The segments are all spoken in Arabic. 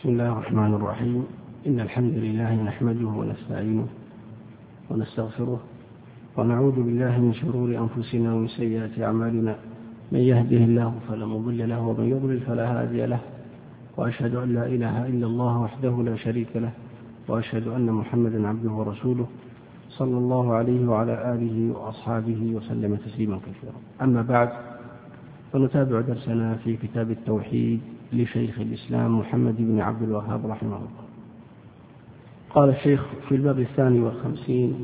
بسم الله الرحمن الرحيم. إن الحمد لله نحمده ونستعينه ونستغفره ونعوذ بالله من شرور أنفسنا ومن سيئات أعمالنا. من يهده الله فلا مضل له ومن يضلل فلا هادي له، وأشهد أن لا إله إلا الله وحده لا شريك له، وأشهد أن محمدا عبده ورسوله صلى الله عليه وعلى آله وأصحابه وسلم تسليما كثيرا. أما بعد، فنتابع درسنا في كتاب التوحيد لشيخ الإسلام محمد بن عبد الوهاب رحمه الله. قال الشيخ في الباب 52: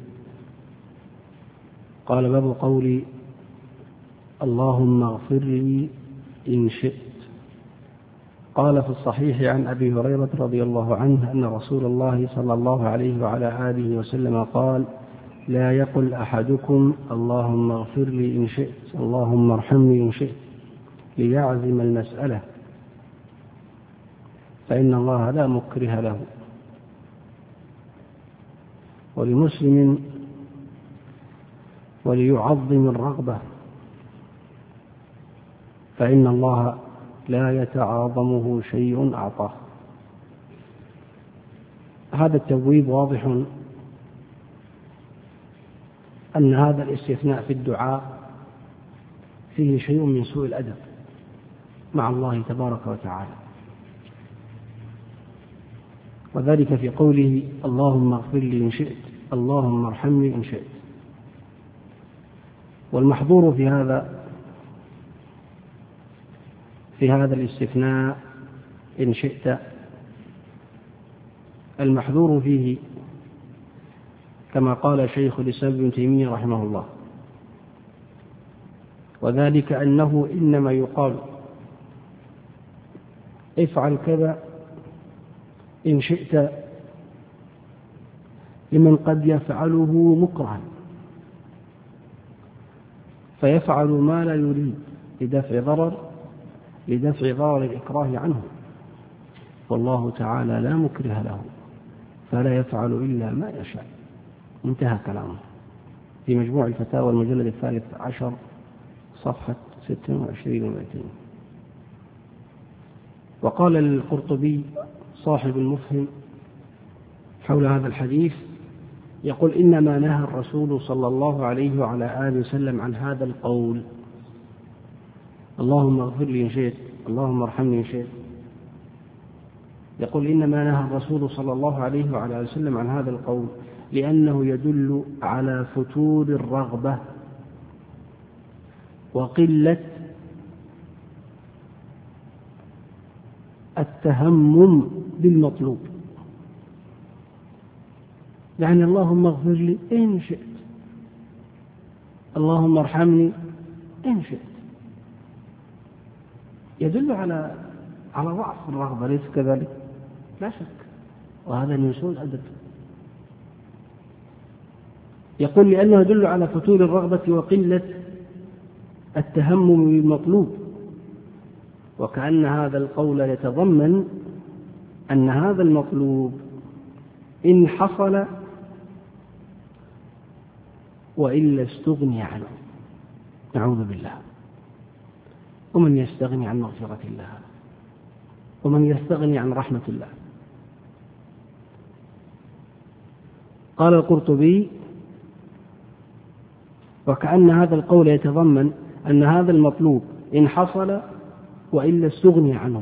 قال: باب قولي اللهم اغفر لي إن شئت. قال في الصحيح عن أبي هريرة رضي الله عنه أن رسول الله صلى الله عليه وعلى آله وسلم قال: لا يقل أحدكم اللهم اغفر لي إن شئت، اللهم ارحمني إن شئت، ليعزم المسألة، فإن الله لا مكره له. ولمسلم: وليعظم الرغبة، فإن الله لا يتعاظمه شيء أعطاه. هذا التبويب واضح أن هذا الاستثناء في الدعاء فيه شيء من سوء الأدب مع الله تبارك وتعالى، وذلك في قوله اللهم اغفر لي إن شئت، اللهم ارحمني إن شئت. والمحظور في هذا الاستثناء إن شئت، المحظور فيه كما قال شيخ الإسلام ابن تيمية رحمه الله، وذلك أنه إنما يقال افعل كذا إن شئت لمن قد يفعله مكرها، فيفعل ما لا يريد لدفع ضرر الإكراه عنه، والله تعالى لا مكره له، فلا يفعل إلا ما يشاء. انتهى كلامه في مجموع الفتاوى المجلد 13 صفحة 26 و200. وقال القرطبي صاحب المفهم حول هذا الحديث، يقول: إنما نهى الرسول صلى الله عليه وعلى آله وسلم عن هذا القول اللهم اغفر لي إن شئت، اللهم ارحمني إن شئت. يقول: إنما نهى الرسول صلى الله عليه وعلى آله وسلم عن هذا القول لأنه يدل على فتور الرغبة وقلة التهمم بالمطلوب. يعني اللهم اغفر لي إن شئت، اللهم ارحمني إن شئت، يدل على ضعف الرغبة، ليس كذلك؟ لا شك، وهذا من سوء الأدب. يقول: لأنه يدل على فتور الرغبة وقلة التهمم بالمطلوب، وكأن هذا القول يتضمن أن هذا المطلوب إن حصل وإلا استغني عنه، نعوذ بالله. ومن يستغني عن مغفرة الله، ومن يستغني عن رحمة الله. قال القرطبي: وكأن هذا القول يتضمن أن هذا المطلوب إن حصل وإلا استغني عنه،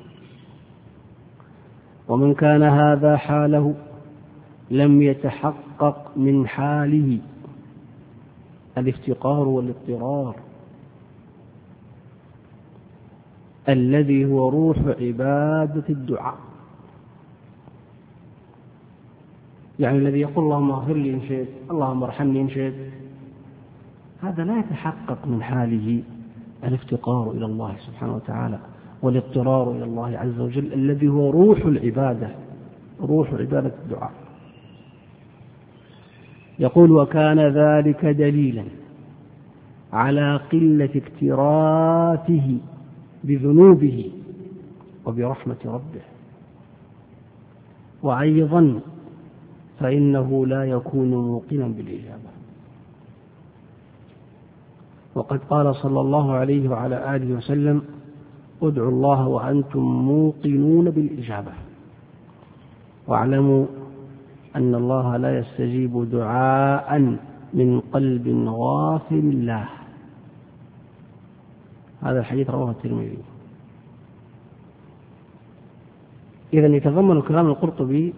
ومن كان هذا حاله لم يتحقق من حاله الافتقار والاضطرار الذي هو روح عبادة الدعاء. يعني الذي يقول اللهم اغفر لي إن شئت، اللهم ارحمني إن شئت، هذا لا يتحقق من حاله الافتقار إلى الله سبحانه وتعالى والاضطرار إلى الله عز وجل الذي هو روح العبادة، روح عبادة الدعاء. يقول: وكان ذلك دليلا على قلة اكتراثه بذنوبه وبرحمة ربه، وأيضا فإنه لا يكون موقنا بالإجابة. وقد قال صلى الله عليه وعلى آله وسلم: ادعوا الله وأنتم موقنون يطلبون بالإجابة. واعلموا أن الله لا يستجيب دعاء من قلب غافل له. هذا الحديث رواه الترمذي. إذن يتضمن كلام القرطبي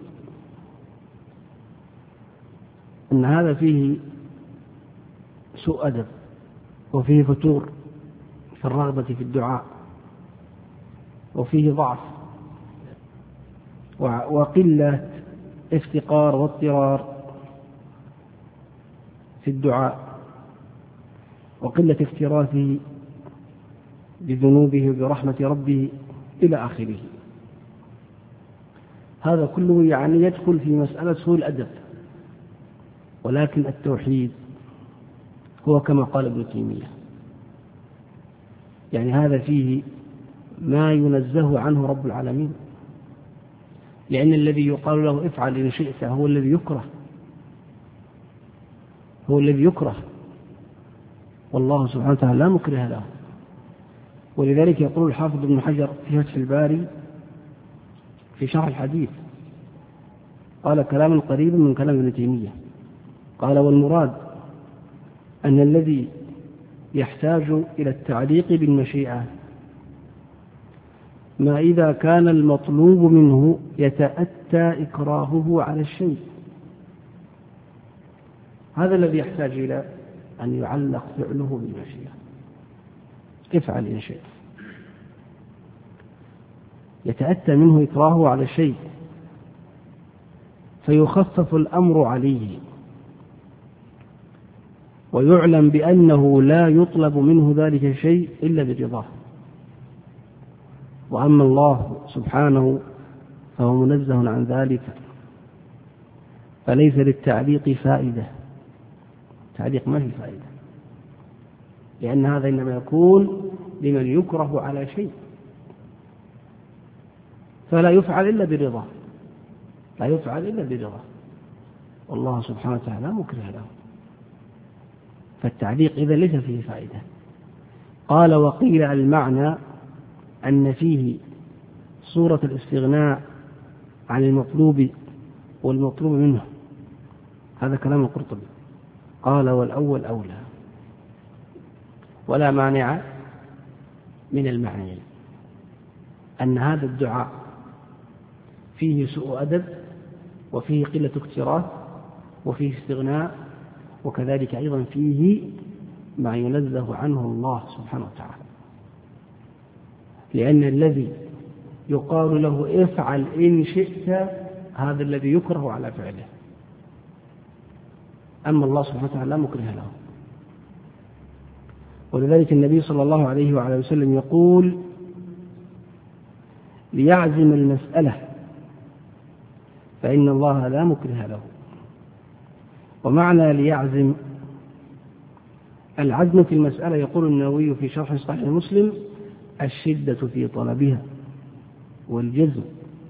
أن هذا فيه سوء أدب، وفيه فتور في الرغبة في الدعاء، وفيه ضعف وقلة افتقار واضطرار في الدعاء، وقلة اكتراثه بذنوبه وبرحمة ربه إلى آخره. هذا كله يعني يدخل في مسألة سوء الأدب. ولكن التوحيد هو كما قال ابن تيمية، يعني هذا فيه ما ينزه عنه رب العالمين، لأن الذي يقال له افعل إن شئت هو الذي يكره، هو الذي يكره، والله سبحانه وتعالى لا مكره له. ولذلك يقول الحافظ ابن حجر في فتح الباري في شرح الحديث، قال كلاما قريبا من كلام ابن تيمية، قال والمراد أن الذي يحتاج إلى التعليق بالمشيئة ما إذا كان المطلوب منه يتأتى إكراهه على الشيء، هذا الذي يحتاج إلى أن يعلق فعله بالمشيئة، افعل إن شئت، يتأتى منه إكراهه على الشيء فيخفف الأمر عليه، ويعلم بأنه لا يطلب منه ذلك الشيء إلا برضاه. وأما الله سبحانه فهو منزه عن ذلك، فليس للتعليق فائدة، تعليق ما في فائدة، لأن هذا إنما يكون لمن يكره على شيء، فلا يفعل إلا برضاه، لا يفعل إلا برضاه، والله سبحانه وتعالى مكره له، فالتعليق إذا ليس فيه فائدة. قال وقيل المعنى أن فيه صورة الاستغناء عن المطلوب والمطلوب منه، هذا كلام القرطبي. قال والأول أولى، ولا مانع من المعنيين، أن هذا الدعاء فيه سوء أدب، وفيه قلة اكتراث، وفيه استغناء، وكذلك أيضا فيه ما ينزه عنه الله سبحانه وتعالى، لأن الذي يقال له افعل إن شئت هذا الذي يكره على فعله، أما الله سبحانه وتعالى لا مكره له. ولذلك النبي صلى الله عليه وعلى وسلم يقول ليعزم المسألة فإن الله لا مكره له. ومعنى ليعزم العزم في المسألة، يقول النووي في شرح صحيح مسلم الشدة في طلبها والجزم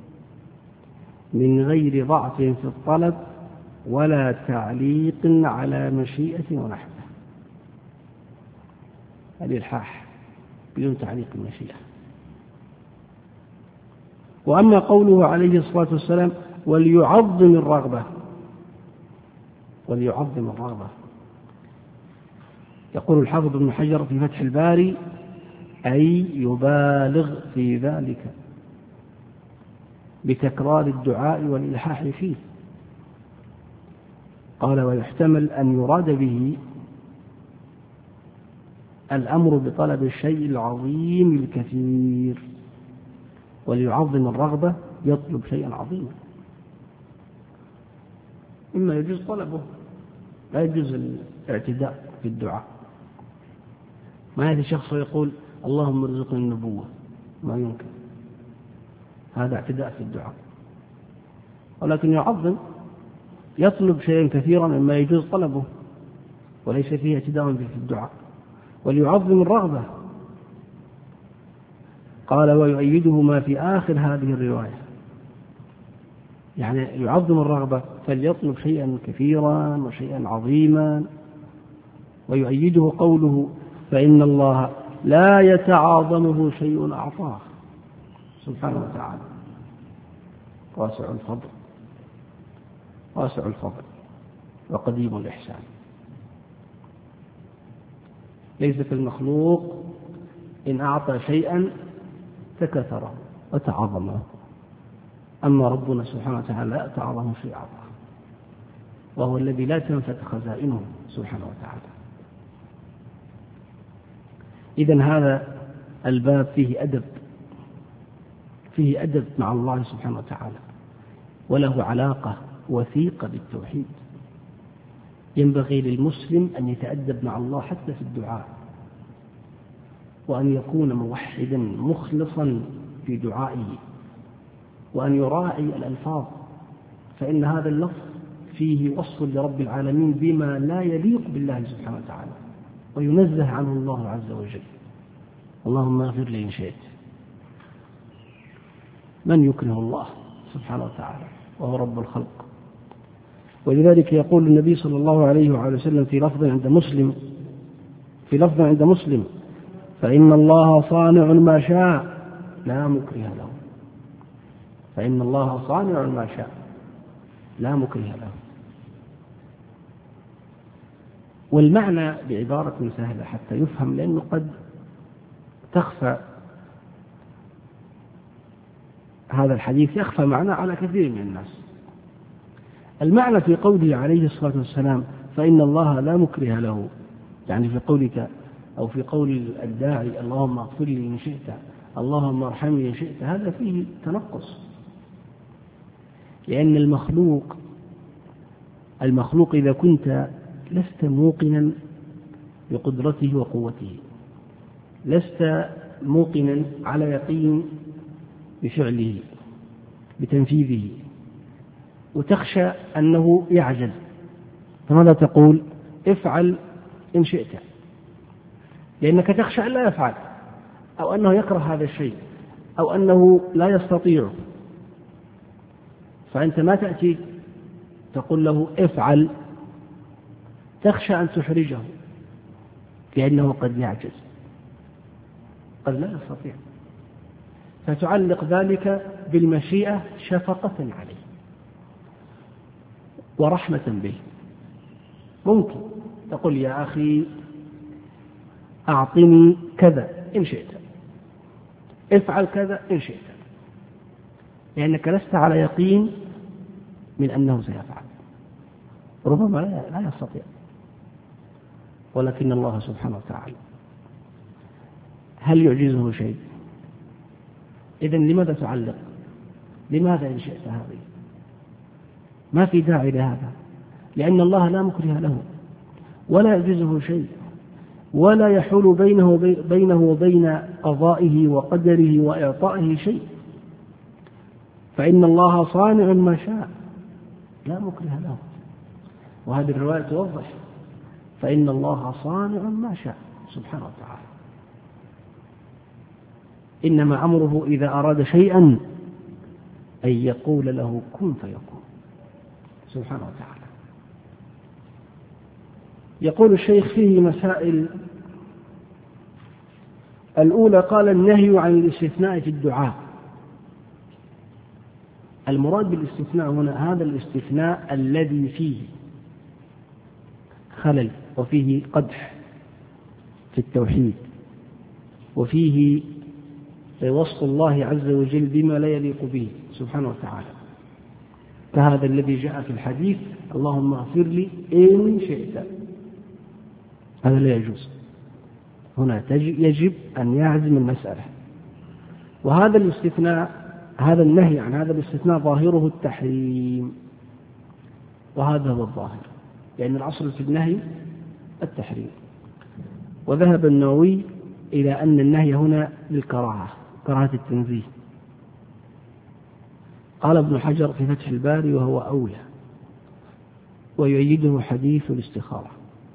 من غير ضعف في الطلب ولا تعليق على مشيئة ونحوه، الإلحاح بدون تعليق المشيئة. وأما قوله عليه الصلاة والسلام وليعظم الرغبة، وليعظم الرغبة، يقول الحافظ ابن حجر في فتح الباري أي يبالغ في ذلك بتكرار الدعاء والإلحاح فيه. قال ويحتمل أن يراد به الأمر بطلب الشيء العظيم الكثير، وليعظم الرغبة يطلب شيئا عظيما، إما يجوز طلبه، لا يجوز الاعتداء في الدعاء. ما يأتي شخص ويقول اللهم ارزقني النبوة، ما يمكن، هذا اعتداء في الدعاء. ولكن يعظم، يطلب شيئا كثيرا مما يجوز طلبه وليس فيه اعتداء في الدعاء. وليعظم الرغبة، قال ويؤيده ما في آخر هذه الرواية، يعني يعظم الرغبة فليطلب شيئا كثيرا وشيئا عظيما. ويؤيده قوله فإن الله لا يتعاظمه شيء أعطاه سبحانه وتعالى، واسع الفضل واسع الفضل وقديم الإحسان، ليس كالمخلوق إن أعطى شيئا تكثره وتعظمه، أما ربنا سبحانه وتعالى لا تعظم في عطاه، وهو الذي لا تنفد خزائنه سبحانه وتعالى. إذن هذا الباب فيه أدب مع الله سبحانه وتعالى، وله علاقة وثيقة بالتوحيد. ينبغي للمسلم أن يتأدب مع الله حتى في الدعاء، وأن يكون موحدا مخلصا في دعائه، وأن يراعي الألفاظ، فإن هذا اللفظ فيه وصف لرب العالمين بما لا يليق بالله سبحانه وتعالى وينزه عنه الله عز وجل. اللهم اغفر لي إن شئت. من يكره الله سبحانه وتعالى وهو رب الخلق؟ ولذلك يقول النبي صلى الله عليه وعلى وسلم في لفظ عند مسلم: فإن الله صانع ما شاء لا مكره له. فإن الله صانع ما شاء لا مكره له. والمعنى بعبارة سهلة حتى يفهم، لأنه قد تخفى هذا الحديث، يخفى معناه على كثير من الناس. المعنى في قوله عليه الصلاة والسلام فإن الله لا مكره له، يعني في قولك أو في قول الداعي اللهم اغفر لي إن شئت، اللهم ارحمني إن شئت، هذا فيه تنقص، لأن المخلوق إذا كنت لست موقنا بقدرته وقوته، لست موقنا على يقين بفعله بتنفيذه، وتخشى أنه يعجز، فماذا تقول؟ افعل إن شئت، لأنك تخشى أن لا يفعل، أو أنه يكره هذا الشيء، أو أنه لا يستطيع، فأنت ما تأتي تقول له افعل، تخشى أن تحرجه لأنه قد يعجز، قد لا يستطيع، فتعلق ذلك بالمشيئة شفقة عليه ورحمة به. ممكن تقول يا أخي أعطني كذا إن شئت، افعل كذا إن شئت، لأنك لست على يقين من أنه سيفعل، ربما لا يستطيع، ولكن الله سبحانه وتعالى هل يعجزه شيء؟ إذن لماذا تعلق؟ لماذا إن شئت هذه؟ ما في داعي لهذا، لأن الله لا مكره له ولا يعجزه شيء، ولا يحول بينه وبين قضائه وقدره وإعطائه شيء. فإن الله صانع ما شاء لا مكره له، وهذه الرواية توضح فإن الله صانع ما شاء سبحانه وتعالى. إنما أمره إذا أراد شيئا أن يقول له كن فيكون سبحانه وتعالى. يقول الشيخ فيه مسائل. الأولى قال النهي عن الاستثناء في الدعاء. المراد بالاستثناء هنا هذا الاستثناء الذي فيه خلل وفيه قدح في التوحيد، وفيه وصف الله عز وجل بما لا يليق به سبحانه وتعالى، كهذا الذي جاء في الحديث اللهم اغفر لي إن شئت، هذا لا يجوز. هنا يجب أن يعزم المسألة. وهذا الاستثناء، هذا النهي عن هذا الاستثناء ظاهره التحريم، وهذا هو الظاهر، لأن الأصل في النهي التحريم. وذهب النووي إلى أن النهي هنا للكراهة، كراهة التنزيه. قال ابن حجر في فتح الباري وهو أولى، ويؤيده حديث الاستخارة.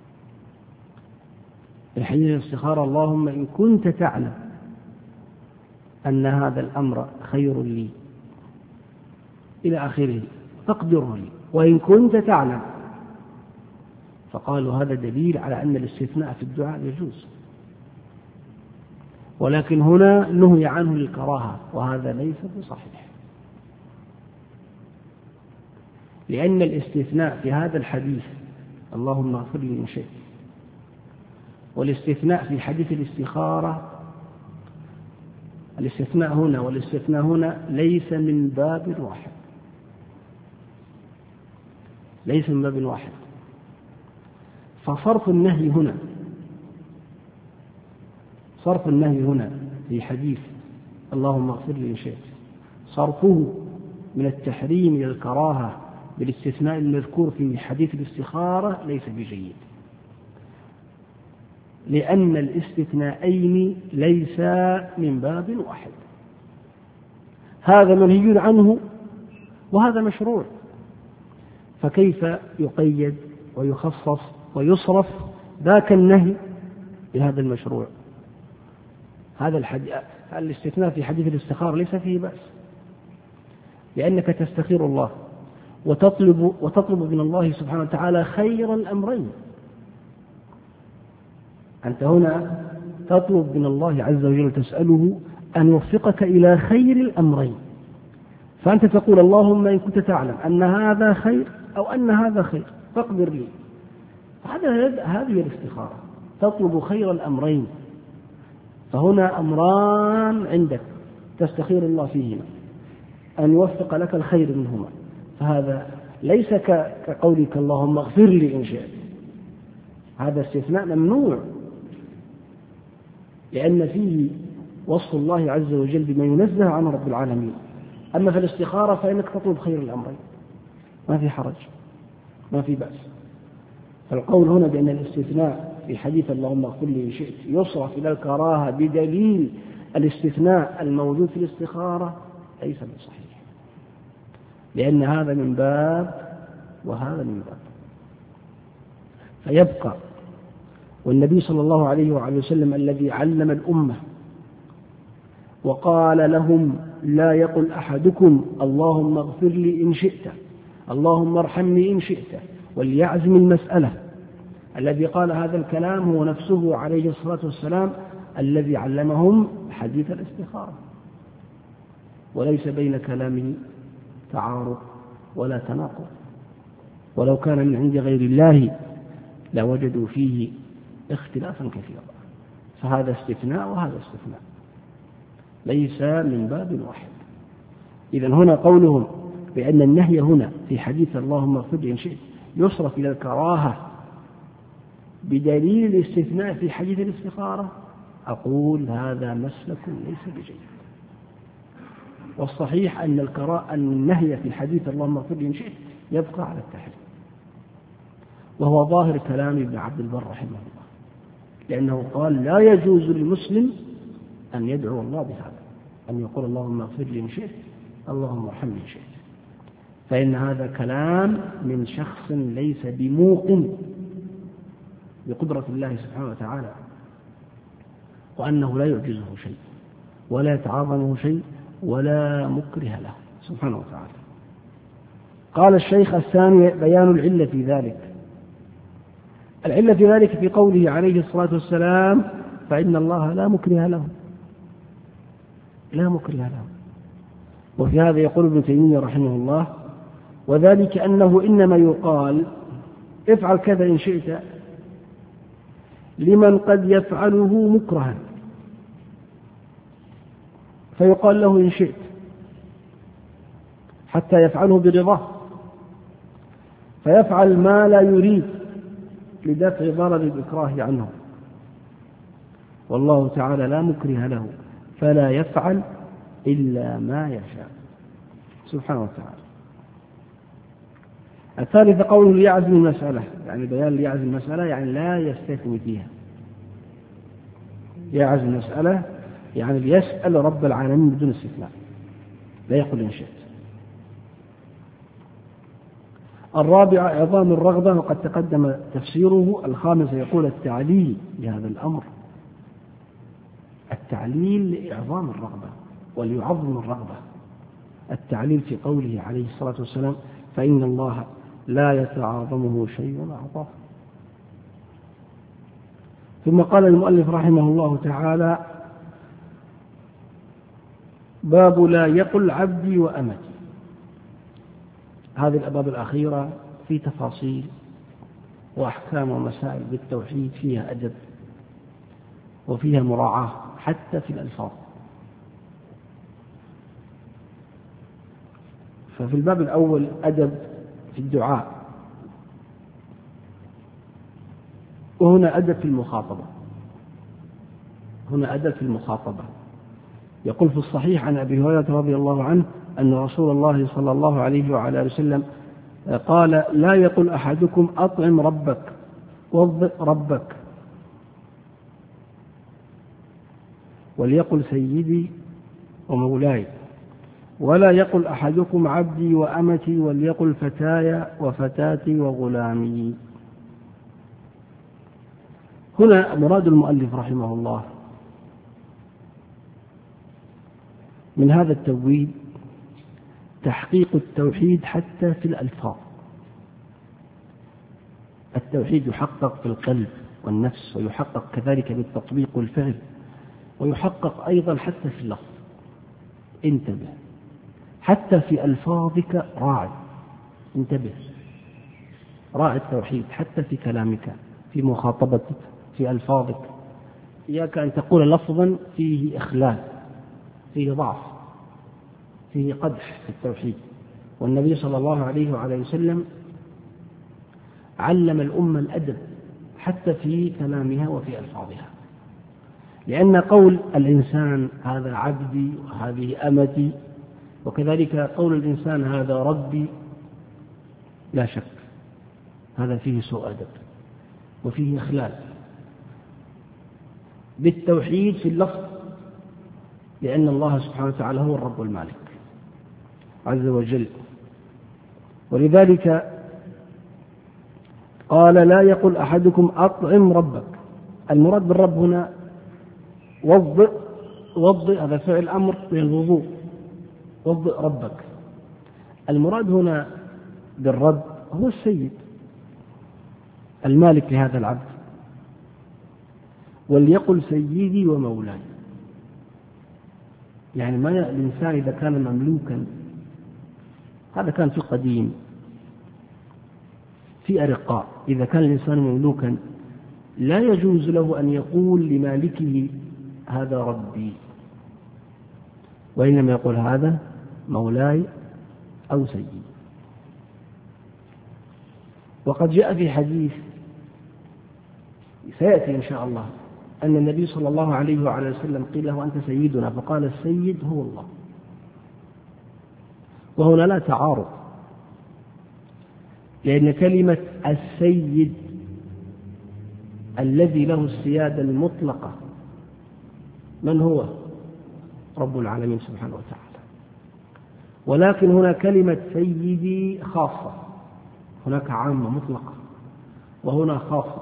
الحديث الاستخارة اللهم إن كنت تعلم أن هذا الأمر خير لي إلى آخره فاقدره لي، وإن كنت تعلم. فقالوا هذا دليل على أن الاستثناء في الدعاء يجوز، ولكن هنا نهي عنه للكراهة، وهذا ليس بصحيح. لأن الاستثناء في هذا الحديث اللهم اغفر لي إن شئت، والاستثناء في حديث الاستخارة، الاستثناء هنا والاستثناء هنا ليس من باب واحد، ليس من باب واحد. فصرف النهي هنا، صرف النهي هنا في حديث اللهم اغفر لي إن شئت، صرفه من التحريم إلى الكراهة بالاستثناء المذكور في حديث الاستخارة ليس بجيد، لأن الاستثناءين ليسا من باب واحد، هذا منهي عنه وهذا مشروع، فكيف يقيد ويخصص ويصرف ذاك النهي بهذا المشروع؟ هذا الاستثناء في حديث الاستخارة ليس فيه بأس، لأنك تستخير الله وتطلب من الله سبحانه وتعالى خير الأمرين. أنت هنا تطلب من الله عز وجل، تسأله أن يوفقك إلى خير الأمرين، فأنت تقول اللهم إن كنت تعلم أن هذا خير أو أن هذا خير فاقدر لي. هذه الاستخارة، تطلب خير الأمرين، فهنا أمران عندك تستخير الله فيهما أن يوفق لك الخير منهما، فهذا ليس كقولك اللهم اغفر لي إن شئت، هذا استثناء ممنوع، لأن فيه وصف الله عز وجل بما ينزه عن رب العالمين. أما في الاستخارة فإنك تطلب خير الأمرين، ما في حرج، ما في بأس. فالقول هنا بأن الاستثناء في حديث اللهم اغفر لي إن شئت يصرف إلى الكراهة بدليل الاستثناء الموجود في الاستخارة ليس بصحيح، لأن هذا من باب وهذا من باب. فيبقى والنبي صلى الله عليه وعلى وسلم الذي علم الأمة وقال لهم لا يقل أحدكم اللهم اغفر لي إن شئت، اللهم ارحمني إن شئت، وليعزم المسألة. الذي قال هذا الكلام هو نفسه عليه الصلاة والسلام الذي علمهم حديث الاستخارة، وليس بين كلامه تعارض ولا تناقض، ولو كان من عند غير الله لوجدوا فيه اختلافا كثيرا. فهذا استثناء وهذا استثناء، ليس من باب واحد. إذن هنا قولهم بأن النهي هنا في حديث اللهم اغفر لي إن شئت يصرف إلى الكراهة بدليل الاستثناء في حديث الاستخارة، أقول هذا مسلك ليس بجيد. والصحيح أن النهي في حديث اللهم اغفر لي إن شئت يبقى على التحريم، وهو ظاهر كلام ابن عبد البر رحمه الله، لأنه قال لا يجوز للمسلم أن يدعو الله بهذا، أن يقول اللهم اغفر لي إن شئت، اللهم ارحمني إن شئت، فإن هذا كلام من شخص ليس بموقن بقدرة الله سبحانه وتعالى، وأنه لا يعجزه شيء ولا يتعاظمه شيء ولا مكره له سبحانه وتعالى. قال الشيخ الثاني بيان العلة في ذلك. العلة في ذلك في قوله عليه الصلاة والسلام فإن الله لا مكره له، لا مكره له. وفي هذا يقول ابن تيمية رحمه الله وذلك أنه إنما يقال افعل كذا إن شئت لمن قد يفعله مكرها، فيقال له إن شئت حتى يفعله برضاه، فيفعل ما لا يريد لدفع ضرر الإكراه عنه، والله تعالى لا مكره له فلا يفعل إلا ما يشاء سبحانه وتعالى. الثالث قوله ليعزم المسألة، يعني بيان ليعزم المسألة يعني لا يستثني فيها، يعزم المسألة يعني ليسأل رب العالمين بدون استثناء، لا يقول إن شئت. الرابع إعظام الرغبة وقد تقدم تفسيره. الخامس يقول التعليل لهذا الأمر، التعليل لإعظام الرغبة وليعظم الرغبة. التعليل في قوله عليه الصلاة والسلام فإن الله لا يتعاظمه شيء أعظم. ثم قال المؤلف رحمه الله تعالى باب لا يقل عبدي وأمتي. هذه الأبواب الأخيرة في تفاصيل وأحكام ومسائل بالتوحيد فيها أدب وفيها مراعاة حتى في الألفاظ. ففي الباب الأول أدب في الدعاء، وهنا أدب في المخاطبة. هنا أدب في المخاطبة. يقول في الصحيح عن أبي هريرة رضي الله عنه أن رسول الله صلى الله عليه وعلى آله وسلم قال: لا يقل أحدكم أطعم ربك وضئ ربك، وليقل سيدي ومولاي، ولا يقل أحدكم عبدي وأمتي، وليقل فتاي وفتاتي وغلامي. هنا مراد المؤلف رحمه الله من هذا التبويب تحقيق التوحيد حتى في الألفاظ. التوحيد يحقق في القلب والنفس، ويحقق كذلك بالتطبيق والفعل، ويحقق أيضا حتى في اللفظ. انتبه، حتى في ألفاظك راعي، انتبه، راعي التوحيد حتى في كلامك، في مخاطبتك، في ألفاظك. إياك أن تقول لفظا فيه إخلال، فيه ضعف، فيه قدح في التوحيد. والنبي صلى الله عليه وعلى وسلم علم الأمة الأدب حتى في كلامها وفي ألفاظها، لأن قول الإنسان هذا عبدي وهذه أمتي، وكذلك قول الإنسان هذا ربي، لا شك هذا فيه سوء أدب وفيه إخلال بالتوحيد في اللفظ، لأن الله سبحانه وتعالى هو الرب المالك عز وجل. ولذلك قال: لا يقل أحدكم أطعم ربك. المراد بالرب هنا وضئ، هذا فعل أمر للوضوء، وضئ ربك. المراد هنا بالرب هو السيد المالك لهذا العبد. وليقل سيدي ومولاي، يعني ما الإنسان إذا كان مملوكا، هذا كان في القديم في أرقاء، إذا كان الإنسان مملوكا لا يجوز له أن يقول لمالكه هذا ربي، وإنما يقول هذا مولاي أو سيدي. وقد جاء في حديث سيأتي إن شاء الله أن النبي صلى الله عليه وعلى وسلم قيل له: أنت سيدنا، فقال: السيد هو الله. وهنا لا تعارض، لأن كلمة السيد الذي له السيادة المطلقة من هو؟ رب العالمين سبحانه وتعالى. ولكن هنا كلمة سيدي خاصة، هناك عامة مطلقة وهنا خاصة.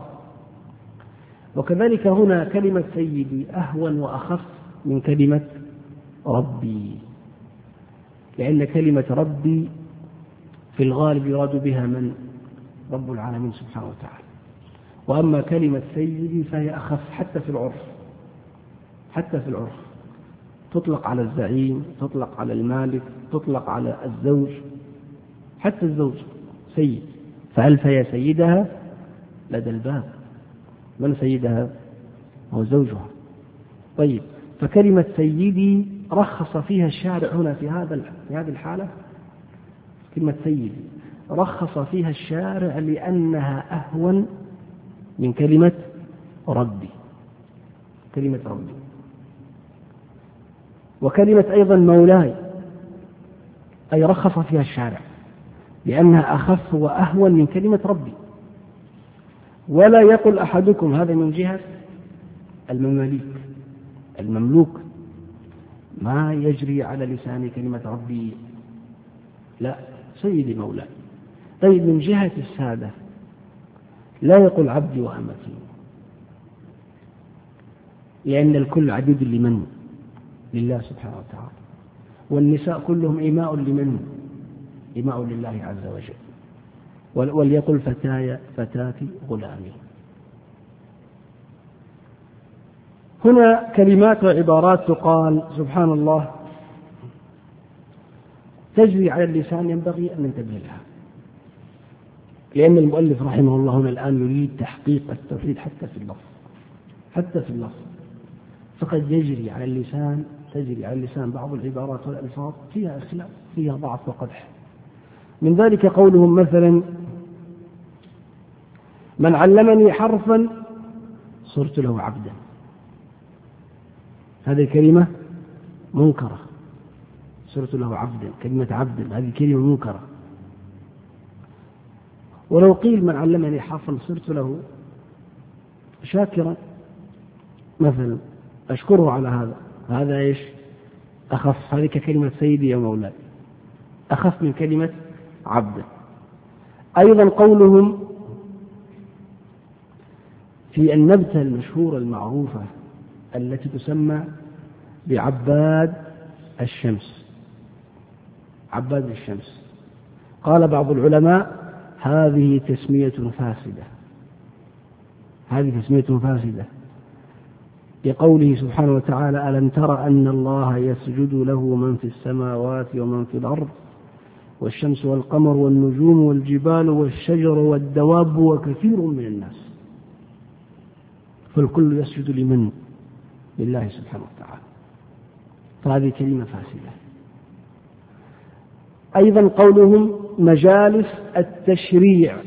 وكذلك هنا كلمة سيدي أهون وأخف من كلمة ربي، لأن كلمة ربي في الغالب يراد بها من؟ رب العالمين سبحانه وتعالى. وأما كلمة سيدي فهي أخف حتى في العرف، حتى في العرف تطلق على الزعيم، تطلق على المالك، تطلق على الزوج، حتى الزوج سيد. فهل فهي سيدها لدى الباب؟ من سيدها؟ هو زوجها. طيب، فكلمة سيدي رخص فيها الشارع هنا في هذه الحالة، كلمة سيدي رخص فيها الشارع لأنها أهون من كلمة ربي، كلمة ربي. وكلمة أيضا مولاي أي رخص فيها الشارع لأنها أخف وأهون من كلمة ربي. ولا يقل أحدكم، هذا من جهة المماليك، المملوك ما يجري على لسان كلمة ربي، لا، سيدي مولاي. طيب، من جهة السادة لا يقول عبدي وأمتي، لأن الكل عبيد لمن؟ لله سبحانه وتعالى. والنساء كلهم إماء لمن؟ إماء لله عز وجل. وليقل فتاي فتاتي غلامي. هنا كلمات وعبارات تقال سبحان الله تجري على اللسان ينبغي أن ننتبه لها، لأن المؤلف رحمه الله هنا الآن يريد تحقيق التوحيد حتى في اللفظ، فقد يجري على اللسان بعض العبارات والألفاظ فيها اختلاف، فيها ضعف وقدح. من ذلك قولهم مثلا: من علمني حرفا صرت له عبدا. هذه كلمة منكرة، صرت له عبدا، كلمة عبد هذه كلمة منكرة. ولو قيل من علمني حرفا صرت له شاكرا مثلا، أشكره على هذا إيش؟ أخف، هذه كلمة سيدي يا مولاي، أخف من كلمة عبد. أيضا قولهم في النبتة المشهورة المعروفة التي تسمى بعباد الشمس، عباد الشمس، قال بعض العلماء: هذه تسمية فاسدة، لقوله سبحانه وتعالى: ألم تر أن الله يسجد له من في السماوات ومن في الأرض والشمس والقمر والنجوم والجبال والشجر والدواب وكثير من الناس، فالكل يسجد لمن؟ لله سبحانه وتعالى. فهذه كلمة فاسدة. أيضا قولهم مجالس التشريع،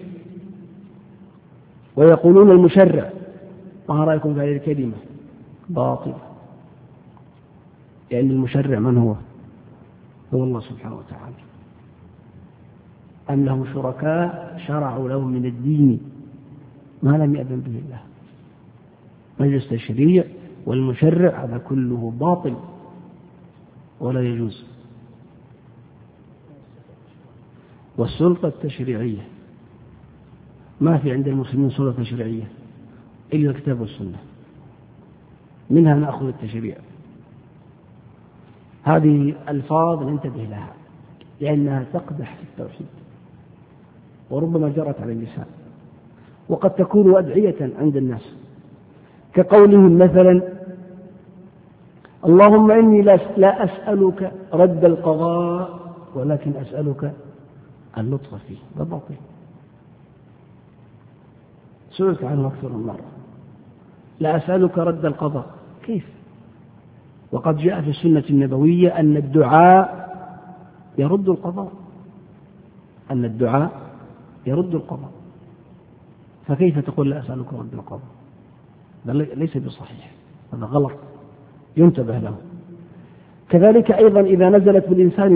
ويقولون المشرع، ما رأيكم في هذه الكلمة؟ باطل، لأن المشرع من هو الله سبحانه وتعالى. أم لهم شركاء شرعوا لهم من الدين ما لم يأذن به الله. مجلس التشريع والمشرع هذا كله باطل ولا يجوز. والسلطة التشريعية، ما في عند المسلمين سلطة تشريعية إلا الكتاب والسنة، منها نأخذ التشريع. هذه ألفاظ ننتبه لها لأنها تقدح في التوحيد وربما جرت على اللسان، وقد تكون أدعية عند الناس، كقولهم مثلا: اللهم إني لا أسألك رد القضاء ولكن أسألك اللطف فيه. ده باطل، سئلت عنه أكثر من مرة. لا أسألك رد القضاء، كيف؟ وقد جاء في السنة النبوية أن الدعاء يرد القضاء، فكيف تقول لا أسألك رد القضاء؟ ليس بصحيح، هذا غلط، ينتبه له. كذلك أيضا إذا نزلت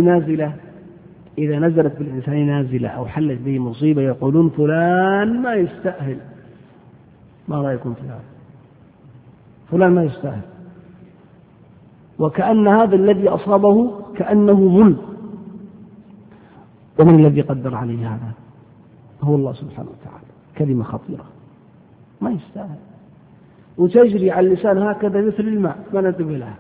بالإنسان نازلة أو حلت به مصيبة يقولون فلان ما يستأهل. ما رأيكم في هذا؟ فلان ما يستأهل، وكأن هذا الذي أصابه كأنه ظلم. ومن الذي قدر عليه هذا؟ هو الله سبحانه وتعالى. كلمة خطيرة، ما يستاهل، وتجري على اللسان هكذا مثل الماء، ما ننتبه لها.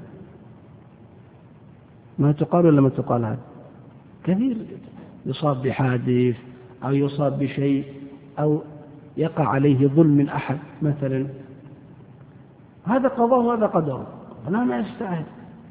ما تقال ولا ما تقال؟ هذا كثير يصاب بحادث أو يصاب بشيء أو يقع عليه ظلم من أحد مثلا، هذا قضاء وهذا قدر، فلا ما يستاهل.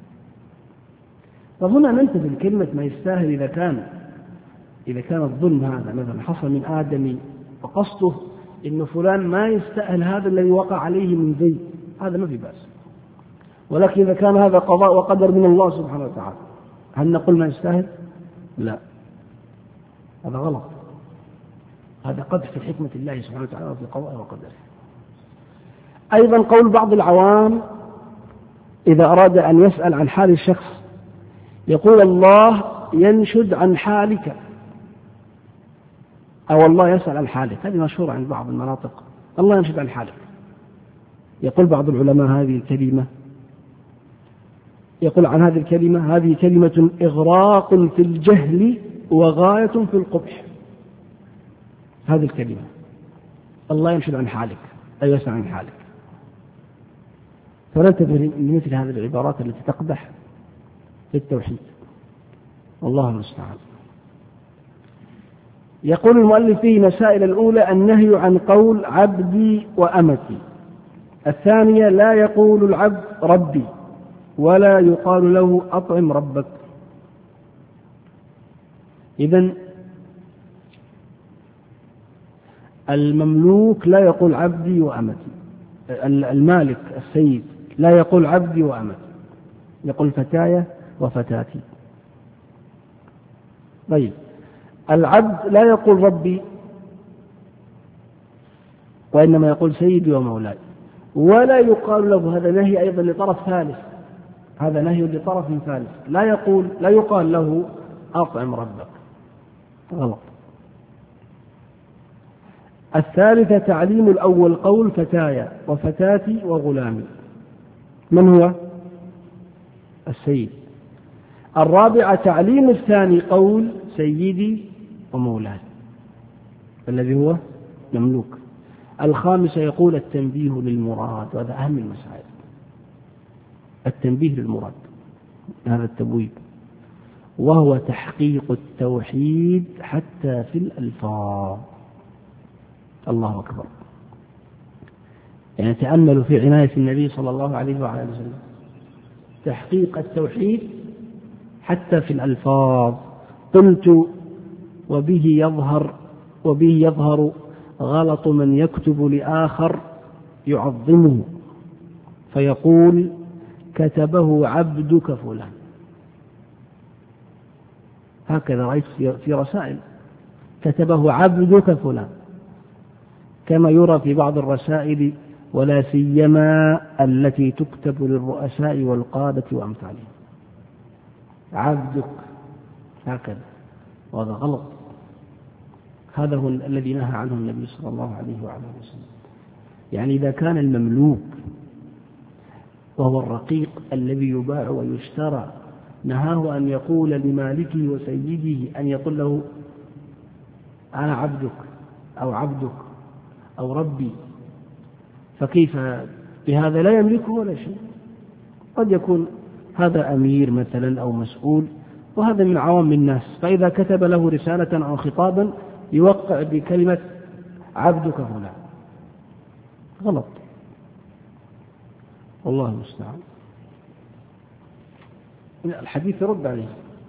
فهنا ننتبه لكلمة ما يستاهل. إذا كان الظلم هذا مثلا حصل من آدمي وقصده إن فلان ما يستاهل هذا الذي وقع عليه من زيد، هذا ما في بأس. ولكن إذا كان هذا قضاء وقدر من الله سبحانه وتعالى، هل نقول ما يستاهل؟ لا، هذا غلط، هذا قدح في حكمة الله سبحانه وتعالى في قضاء وقدره. أيضا قول بعض العوام إذا أراد أن يسأل عن حال الشخص يقول: الله ينشد عن حالك، أو الله يسأل عن حالك. هذه مشهورة عند بعض المناطق، الله ينشد عن حالك. يقول بعض العلماء يقول عن هذه الكلمة: هذه كلمة إغراق في الجهل وغاية في القبح. هذه الكلمة الله ينشد عن حالك أي يسأل عن حالك. فننتبه لمثل هذه العبارات التي تقدح في التوحيد، والله المستعان. يقول المؤلف فيه مسائل: الأولى النهي عن قول عبدي وأمتي. الثانية لا يقول العبد ربي ولا يقال له أطعم ربك. إذن المملوك لا يقول عبدي وأمتي، المالك السيد لا يقول عبدي وأمتي، يقول فتاي وفتاتي. طيب العبد لا يقول ربي، وإنما يقول سيدي ومولاي، ولا يقال له، هذا نهي أيضا لطرف ثالث، هذا نهي لطرف ثالث، لا يقال له أطعم ربك، غلط. الثالثة تعليم الأول قول فتايا وفتاتي وغلامي، من هو؟ السيد. الرابعة تعليم الثاني قول سيدي ومولاي الذي هو مملوك. الخامسة يقول التنبيه للمراد، وهذا أهم المسائل، التنبيه للمراد، هذا التبويب، وهو تحقيق التوحيد حتى في الألفاظ. الله أكبر. يعني تأملوا في عناية النبي صلى الله عليه وعلى آله وسلم، تحقيق التوحيد حتى في الألفاظ. قلت وبه يظهر غلط من يكتب لآخر يعظمه فيقول كتبه عبدك فلان، هكذا رأيت في رسائل، كتبه عبدك فلان، كما يرى في بعض الرسائل، ولا سيما التي تكتب للرؤساء والقادة وأمثالهم، عبدك هكذا، وهذا غلط. هذا هو الذي نهى عنه النبي صلى الله عليه وعلى وسلم. يعني إذا كان المملوك وهو الرقيق الذي يباع ويشترى نهاه أن يقول لمالكه وسيده أن يقول له أنا عبدك أو ربي، فكيف بهذا؟ لا يملكه ولا شيء. قد يكون هذا أمير مثلا أو مسؤول، وهذا من عوام الناس، فإذا كتب له رسالة أو خطابا يوقع بكلمة عبدك فلان، غلط، والله المستعان. الحديث يرد عليه.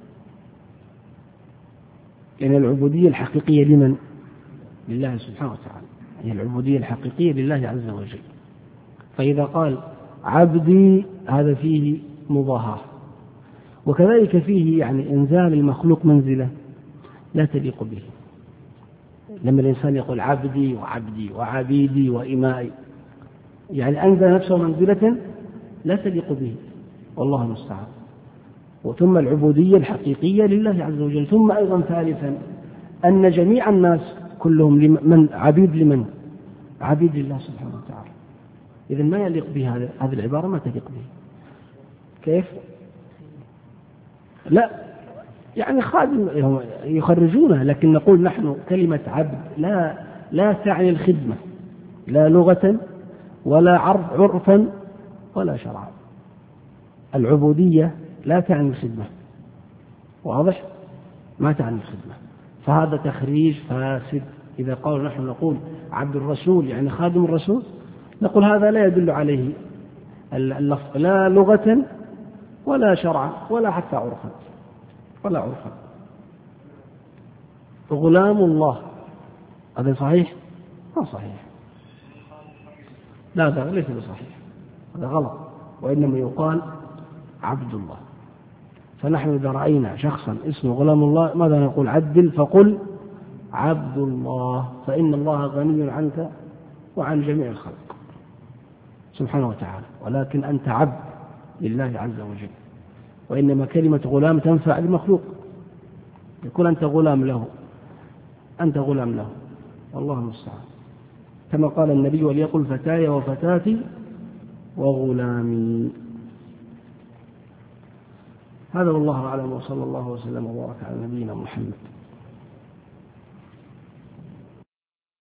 يعني العبودية الحقيقية لمن؟ لله سبحانه وتعالى، هي العبودية الحقيقية لله عز وجل. فإذا قال عبدي هذا فيه مضاهاة، وكذلك فيه يعني إنزال المخلوق منزلة لا تليق به. لما الإنسان يقول عبدي وعبيدي وإمائي، يعني أنزل نفسه منزلة لا تليق به، والله المستعان. وثم العبودية الحقيقية لله عز وجل. ثم أيضا ثالثا أن جميع الناس كلهم من عبيد لمن؟ عبيد لله سبحانه وتعالى. إذن ما يليق به هذه العبارة، ما تليق به. كيف؟ لا يعني خادم يخرجونه، لكن نقول نحن كلمة عبد لا تعني الخدمة، لا لغة ولا عرفا ولا شرعا. العبودية لا تعني الخدمة، واضح؟ ما تعني الخدمة، فهذا تخريج فاسد. إذا قالوا نحن نقول عبد الرسول يعني خادم الرسول، نقول هذا لا يدل عليه اللفظ لا لغة ولا شرعا ولا حتى عرفا ولا عرفا. غلام الله هذا صحيح؟ ما صحيح، لا هذا ليس بصحيح، هذا غلط، وإنما يقال عبد الله. فنحن إذا رأينا شخصا اسمه غلام الله ماذا نقول؟ عدل فقل عبد الله، فإن الله غني عنك وعن جميع الخلق سبحانه وتعالى، ولكن أنت عبد لله عز وجل. وإنما كلمة غلام تنفع المخلوق، يكون أنت غلام له، والله المستعان. كما قال النبي وليقل فتاي وفتاتي وغلامي. هذا والله أعلم، وصلى الله وسلم وبارك على نبينا محمد.